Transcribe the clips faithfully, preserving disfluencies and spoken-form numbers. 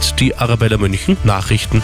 jetzt die Arabella München Nachrichten.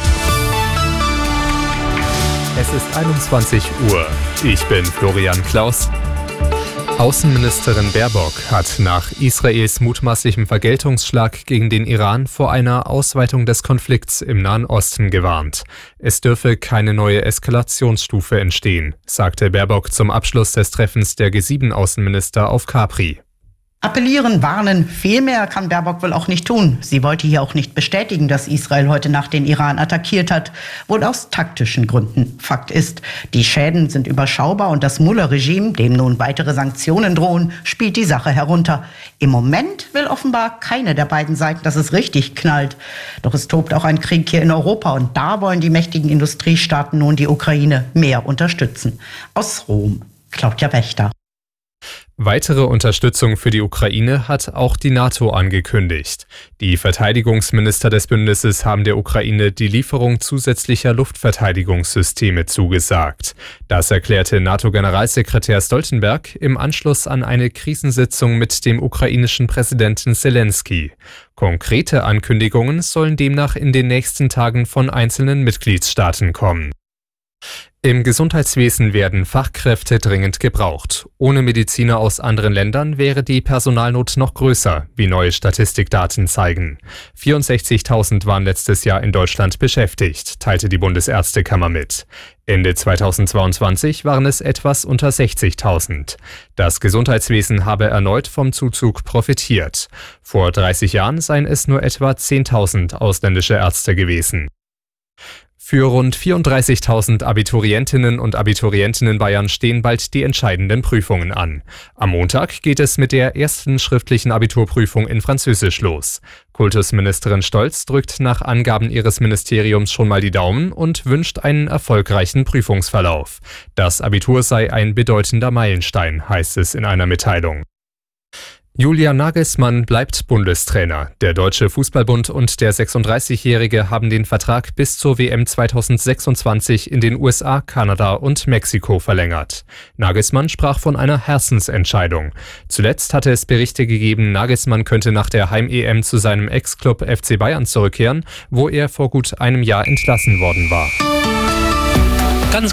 Es ist einundzwanzig Uhr. Ich bin Florian Klaus. Außenministerin Baerbock hat nach Israels mutmaßlichem Vergeltungsschlag gegen den Iran vor einer Ausweitung des Konflikts im Nahen Osten gewarnt. Es dürfe keine neue Eskalationsstufe entstehen, sagte Baerbock zum Abschluss des Treffens der G sieben Außenminister auf Capri. Appellieren, warnen, viel mehr kann Baerbock wohl auch nicht tun. Sie wollte hier auch nicht bestätigen, dass Israel heute Nacht den Iran attackiert hat, wohl aus taktischen Gründen. Fakt ist, die Schäden sind überschaubar und das Mullah-Regime, dem nun weitere Sanktionen drohen, spielt die Sache herunter. Im Moment will offenbar keine der beiden Seiten, dass es richtig knallt. Doch es tobt auch ein Krieg hier in Europa und da wollen die mächtigen Industriestaaten nun die Ukraine mehr unterstützen. Aus Rom, Claudia Wächter. Weitere Unterstützung für die Ukraine hat auch die NATO angekündigt. Die Verteidigungsminister des Bündnisses haben der Ukraine die Lieferung zusätzlicher Luftverteidigungssysteme zugesagt. Das erklärte NATO-Generalsekretär Stoltenberg im Anschluss an eine Krisensitzung mit dem ukrainischen Präsidenten Selenskyj. Konkrete Ankündigungen sollen demnach in den nächsten Tagen von einzelnen Mitgliedstaaten kommen. Im Gesundheitswesen werden Fachkräfte dringend gebraucht. Ohne Mediziner aus anderen Ländern wäre die Personalnot noch größer, wie neue Statistikdaten zeigen. vierundsechzigtausend waren letztes Jahr in Deutschland beschäftigt, teilte die Bundesärztekammer mit. Ende zweitausendzweiundzwanzig waren es etwas unter sechzigtausend. Das Gesundheitswesen habe erneut vom Zuzug profitiert. Vor dreißig Jahren seien es nur etwa zehntausend ausländische Ärzte gewesen. Für rund vierunddreißigtausend Abiturientinnen und Abiturienten in Bayern stehen bald die entscheidenden Prüfungen an. Am Montag geht es mit der ersten schriftlichen Abiturprüfung in Französisch los. Kultusministerin Stolz drückt nach Angaben ihres Ministeriums schon mal die Daumen und wünscht einen erfolgreichen Prüfungsverlauf. Das Abitur sei ein bedeutender Meilenstein, heißt es in einer Mitteilung. Julian Nagelsmann bleibt Bundestrainer. Der Deutsche Fußballbund und der sechsunddreißigjährige haben den Vertrag bis zur W M zweitausendsechsundzwanzig in den U S A, Kanada und Mexiko verlängert. Nagelsmann sprach von einer Herzensentscheidung. Zuletzt hatte es Berichte gegeben, Nagelsmann könnte nach der Heim-E M zu seinem Ex-Club F C Bayern zurückkehren, wo er vor gut einem Jahr entlassen worden war.